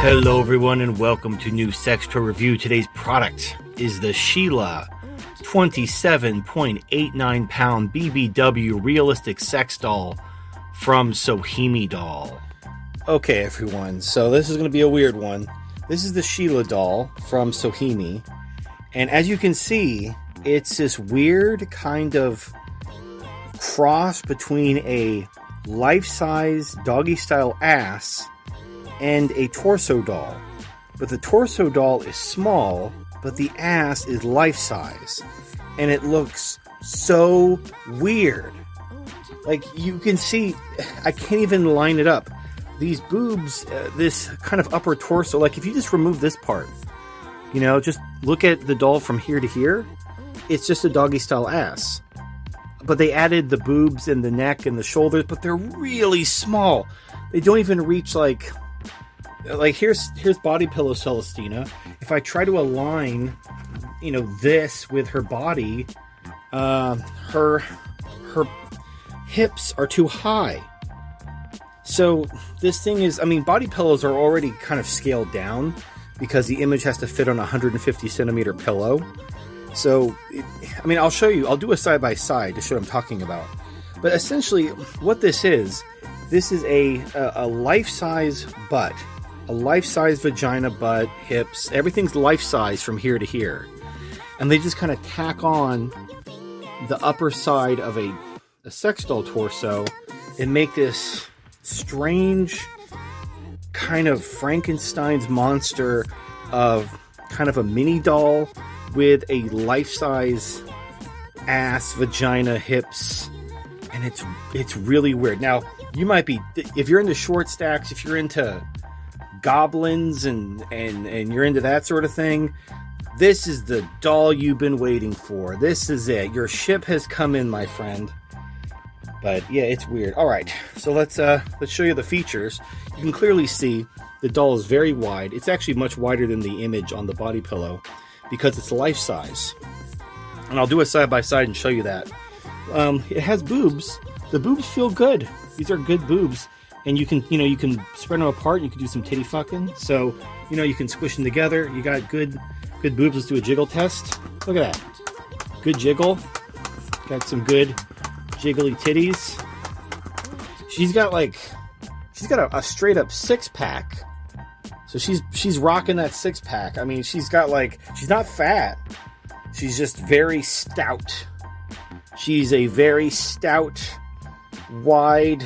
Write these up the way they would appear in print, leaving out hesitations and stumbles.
Hello everyone and welcome to New Sex Toy Review. Today's product is the Sheila 27.89 pound BBW realistic sex doll from Sohimi Doll. Okay everyone, so this is going to be a weird one. This is the Sheila doll from Sohimi, and as you can see, it's this weird kind of cross between a life-size doggy-style ass and a torso doll. But the torso doll is small, but the ass is life-size. And it looks so weird. Like, you can see, I can't even line it up. These boobs, this kind of upper torso, like if you just remove this part, you know, just look at the doll from here to here, it's just a doggy-style ass. But they added the boobs and the neck and the shoulders, but they're really small. They don't even reach like here's body pillow Celestina. If I try to align, you know, this with her body, her hips are too high. So this thing is, I mean, body pillows are already kind of scaled down because the image has to fit on a 150 centimeter pillow. So, I mean, I'll show you. I'll do a side-by-side to show what I'm talking about. But essentially, what this is a life-size butt. A life-size vagina, butt, hips. Everything's life-size from here to here. And they just kind of tack on the upper side of a sex doll torso and make this strange kind of Frankenstein's monster of kind of a mini doll with a life-size ass, vagina, hips, and it's really weird. Now, you might be, if you're into short stacks, if you're into goblins and you're into that sort of thing, this is the doll you've been waiting for. This is it. Your ship has come in, my friend. But yeah, it's weird. All right, so let's show you the features. You can clearly see the doll is very wide. It's actually much wider than the image on the body pillow, because it's life size. And I'll do a side-by-side and show you that. It has boobs. The boobs feel good. These are good boobs. And you can spread them apart. You can do some titty fucking. So, you can squish them together. You got good boobs. Let's do a jiggle test. Look at that. Good jiggle. Got some good jiggly titties. She's got a straight up 6-pack. So she's rocking that 6-pack. I mean, she's not fat. She's just very stout. She's a very stout, wide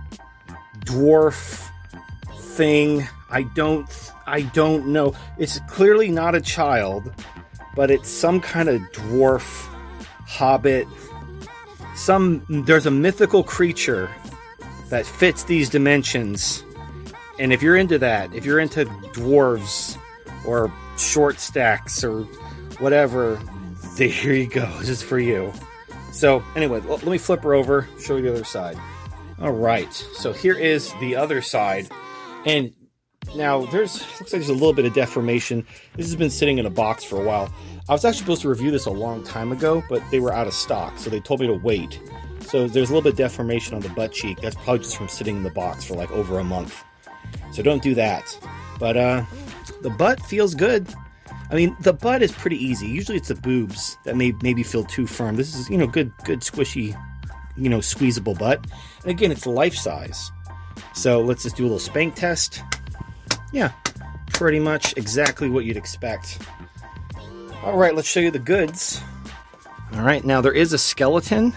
dwarf thing. I don't know. It's clearly not a child, but it's some kind of dwarf hobbit. There's a mythical creature that fits these dimensions. And if you're into that, if you're into dwarves or short stacks or whatever, here you go. This is for you. So anyway, let me flip her over, show you the other side. All right, so here is the other side. And now looks like there's a little bit of deformation. This has been sitting in a box for a while. I was actually supposed to review this a long time ago, but they were out of stock, so they told me to wait. So there's a little bit of deformation on the butt cheek. That's probably just from sitting in the box for like over a month. So don't do that. But the butt feels good. I mean, the butt is pretty easy. Usually it's the boobs that maybe feel too firm. This is, good squishy, squeezable butt. And again, it's life size. So let's just do a little spank test. Yeah, pretty much exactly what you'd expect. All right, let's show you the goods. All right, now there is a skeleton.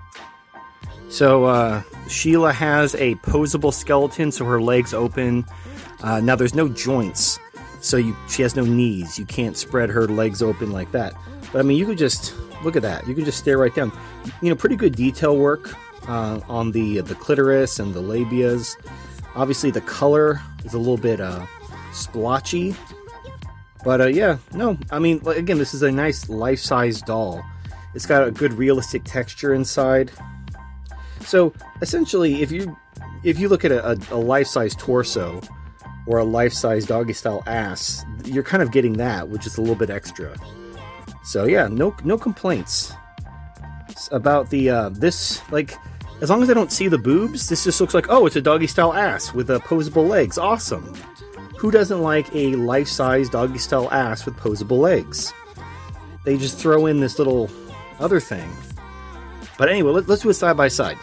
So Sheila has a posable skeleton, so her legs open. Now there's no joints, so she has no knees. You can't spread her legs open like that. But I mean, you could just look at that. You can just stare right down. Pretty good detail work on the clitoris and the labias. Obviously, the color is a little bit splotchy. But yeah, no. I mean, again, this is a nice life-size doll. It's got a good realistic texture inside. So essentially, if you look at a life-size torso or a life-size doggy-style ass, you're kind of getting that, which is a little bit extra. So yeah, no complaints about the this. Like, as long as I don't see the boobs, this just looks like, oh, it's a doggy-style ass with posable legs. Awesome. who doesn't like a life-size doggy-style ass with posable legs? They just throw in this little other thing. But anyway, let's do it side by side.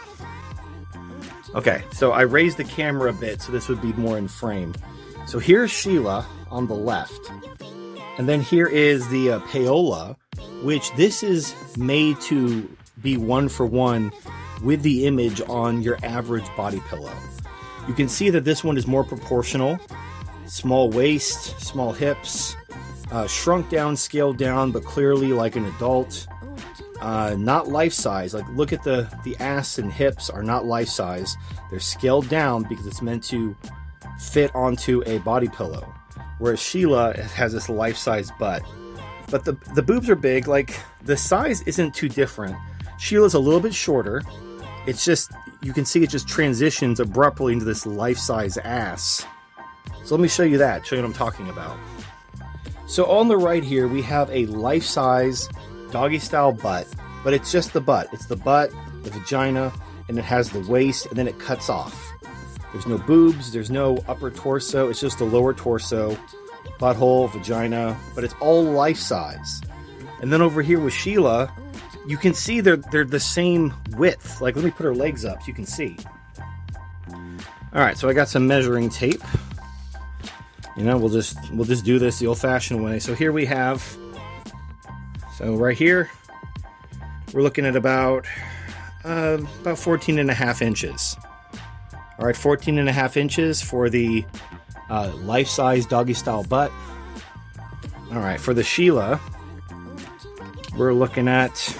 Okay, so I raised the camera a bit so this would be more in frame. So here's Sheila on the left. And then here is the Paola, which this is made to be 1-for-1 with the image on your average body pillow. You can see that this one is more proportional. Small waist, small hips, shrunk down, scaled down, but clearly like an adult. Not life size. Like, look at the ass and hips are not life size. They're scaled down because it's meant to fit onto a body pillow. Whereas Sheila has this life size butt. But the boobs are big. Like, the size isn't too different. Sheila's a little bit shorter. It's just, you can see it just transitions abruptly into this life size ass. So let me show you that, show you what I'm talking about. So on the right here, we have a life size doggy style butt, but it's just the butt. It's the butt, the vagina, and it has the waist, and then it cuts off. There's no boobs, there's no upper torso, it's just the lower torso, butthole, vagina, but it's all life size. And then over here with Sheila, you can see they're the same width. Like, let me put her legs up so you can see. Alright, so I got some measuring tape. You know, we'll just do this the old-fashioned way. So here we have, so right here, we're looking at about 14 and a half inches. All right, 14 and a half inches for the life-size doggy-style butt. All right, for the Sheila, we're looking at,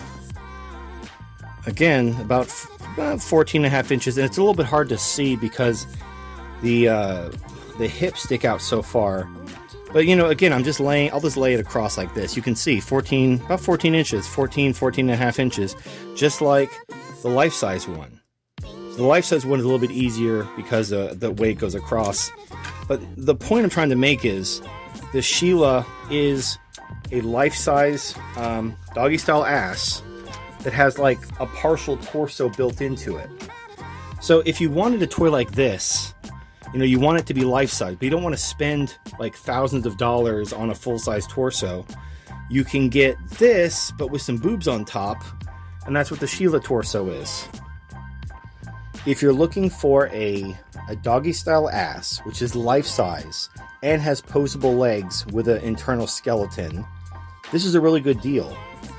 again, about 14 and a half inches. And it's a little bit hard to see because the hips stick out so far. But, you know, again, I'll just lay it across like this. You can see about 14 inches, 14 and a half inches, just like the life-size one. So the life-size one is a little bit easier because the weight goes across. But the point I'm trying to make is the Sheila is a life-size doggy-style ass that has like a partial torso built into it. So if you wanted a toy like this, you know, you want it to be life-size, but you don't want to spend like thousands of dollars on a full-size torso. You can get this, but with some boobs on top, and that's what the Sheila torso is. If you're looking for a doggy-style ass, which is life-size, and has posable legs with an internal skeleton, this is a really good deal.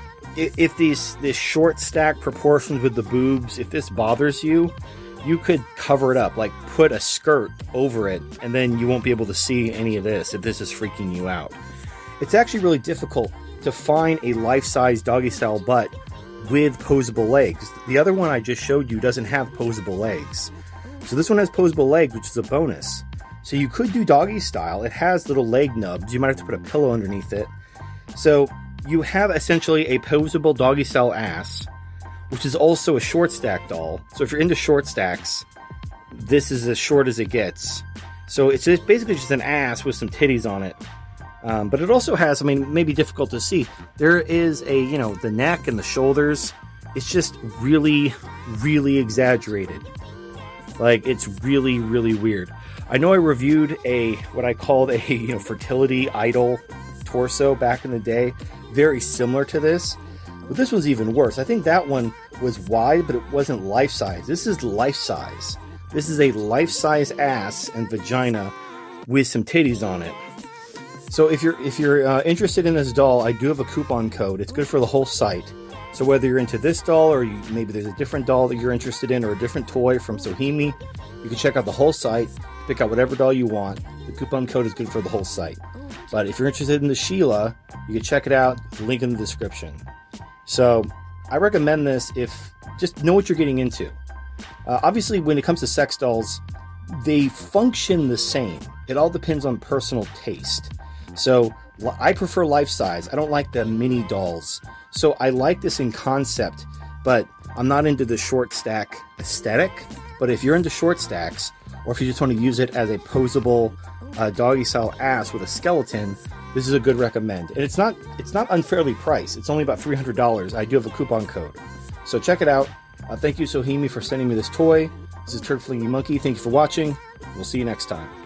If this short stack proportions with the boobs, if this bothers you, you could cover it up, like put a skirt over it, and then you won't be able to see any of this if this is freaking you out. It's actually really difficult to find a life-size doggy-style butt with posable legs. The other one I just showed you doesn't have posable legs. So this one has posable legs, which is a bonus. So you could do doggy style. It has little leg nubs. You might have to put a pillow underneath it. So you have essentially a posable doggy style ass, which is also a short stack doll. So if you're into short stacks, this is as short as it gets. So it's just basically just an ass with some titties on it. But it also has, I mean, maybe difficult to see. There is a, you know, the neck and the shoulders. It's just really, really exaggerated. Like, it's really, really weird. I know I reviewed what I called a, you know, fertility idol torso back in the day. Very similar to this. But this one's even worse. I think that one was wide, but it wasn't life-size. This is life-size. This is a life-size ass and vagina with some titties on it. So if you're interested in this doll, I do have a coupon code. It's good for the whole site. So whether you're into this doll or maybe there's a different doll that you're interested in or a different toy from Sohimi, you can check out the whole site, pick out whatever doll you want. The coupon code is good for the whole site. But if you're interested in the Sheila, you can check it out. The link in the description. So I recommend this if just know what you're getting into. Obviously, when it comes to sex dolls, they function the same. It all depends on personal taste. So I prefer life size. I don't like the mini dolls. So I like this in concept, but I'm not into the short stack aesthetic. But if you're into short stacks, or if you just want to use it as a posable doggy style ass with a skeleton, this is a good recommend. And it's not unfairly priced. It's only about $300. I do have a coupon code. So check it out. Thank you, Sohimi, for sending me this toy. This is Turd Flinging Monkey. Thank you for watching. We'll see you next time.